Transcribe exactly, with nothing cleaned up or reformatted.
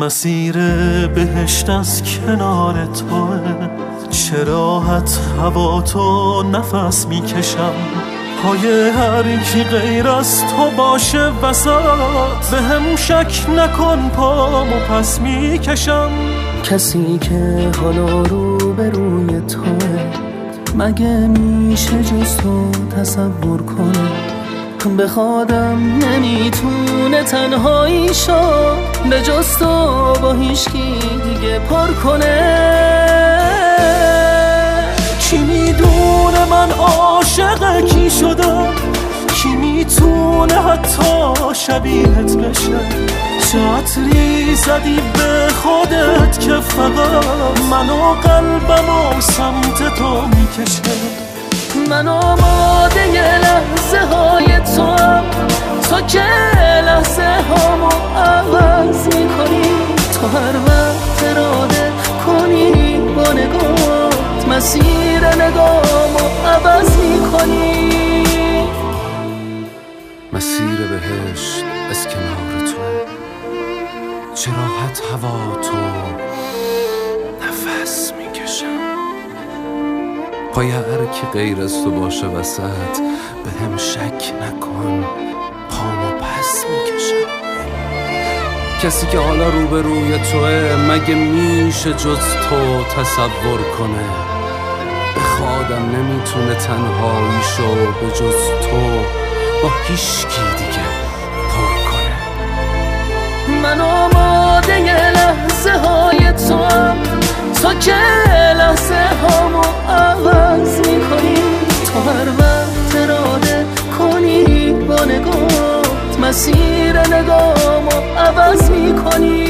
مسیر بهشت از کنار توه، چه راحت هوا تو نفس میکشم. پای هر کی غیر از تو باشه وسط، به هم شک نکن پامو پس میکشم. کسی که حالا رو به روی توه، مگه میشه جز تو تصور کنه؟ بخوادم نمیتونه تنهایی شو، به جز تو با هیچکی دیگه پر کنه. کی میدونه من عاشق کی شدم؟ کی میتونه حتی شبیهت بشه؟ چه عطری زدی به خودت که فقط منو قلبمو سمت تو میکشه؟ من آماده یه لحظه های تو هم، تو که لحظه هامو عوض میکنی. تو هر وقت اراده کنی با نگات، مسیر نگامو عوض میکنی. مسیر بهشت از کنار تو، چه راحت هوا تو نفس میکشم. پای هر کی غیر از تو باشه وسط، به هم شک نکن پامو پس میکشم. کسی که حالا روبروی توه، مگه میشه جز تو تصور کنه؟ بخوادم نمیتونه تنهایی شو، به جز تو با هیچکی دیگه پر کنه. من آماده یه لحظه های تو هم، تو که لحظه هامو عوض میکنی. تو هر وقت اراده کنی با نگات، مسیر نگامو عوض میکنی.